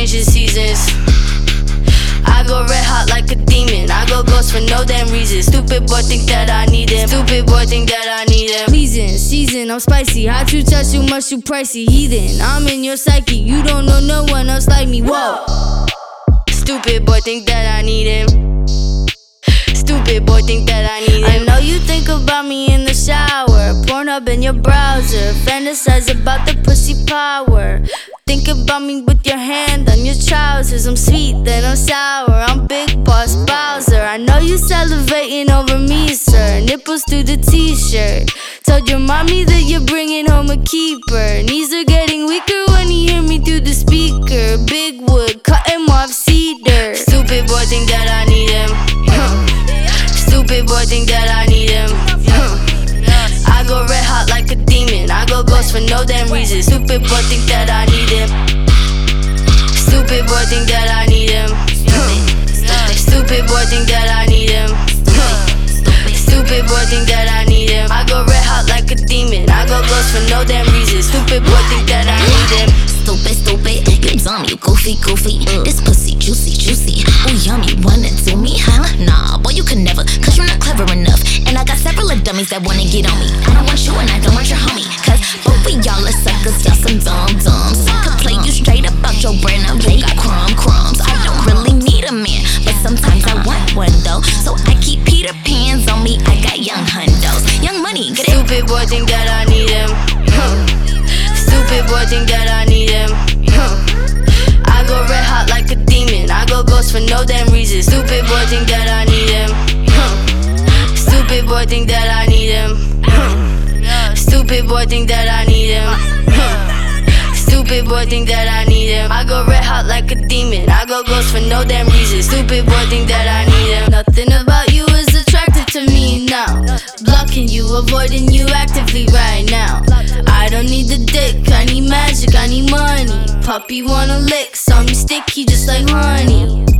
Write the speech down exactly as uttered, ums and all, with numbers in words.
changing seasons. I go red hot like a demon. I go ghost for no damn reason. Stupid boy think that I need him. Stupid boy think that I need him. Pleasing, season, I'm spicy. Hot you touch you much too pricey. Heathen, I'm in your psyche. You don't know no one else like me. Whoa. Stupid boy think that I need him. Stupid boy think that I need him. I know you think about me in the shower. Pornhub in your browser. Fantasize about the pussy power. Think about me with your hand on your trousers. I'm sweet, then I'm sour. I'm Big Boss Bowser. I know you salivating over me, sir. Nipples through the t-shirt. Told your mommy that you're bringing home a keeper. Knees are getting weaker when you hear me through the speaker. Big wood, cut him off cedar. Stupid boy think that I need him. Stupid boy think that I need him. I go red hot like a demon. I go ghost for no damn reason. Stupid boy think that I need him. Stupid boy think that I need him. Stupid boy think that I need him. Stupid boy think that I need him. I go red hot like a demon. I go ghost for no damn reason. Stupid boy think that I need him. Stupid, stupid, you dumb, you goofy, goofy. This pussy juicy, juicy. Oh yummy, wanna do me, huh? Nah, boy you can never, cause you're not clever enough. And I got several of dummies that wanna get on me. I don't want you and I don't want your homie, cause both of y'all are suckers, y'all some dumb dumbs. I could play you straight about your brain, now you got crumb crumbs. I don't really need a man, but sometimes I want one though. So I keep Peter Pans on me, I got young hundos. Young money, get it? Stupid boy think that I need him. Stupid boy think that I need him. I go red hot like a demon. I go ghost for no damn reason. Stupid boy think that I need him. Stupid boy think that I need him. Stupid boy think that I need him. Stupid boy think that I need him. I go red hot like a demon. I go ghost for no damn reason. Stupid boy think that I need him. Nothing about you is attractive to me now. Blocking you, avoiding you actively right now. I don't need the dick, I need magic, I need money. Puppy wanna lick, saw me sticky just like honey.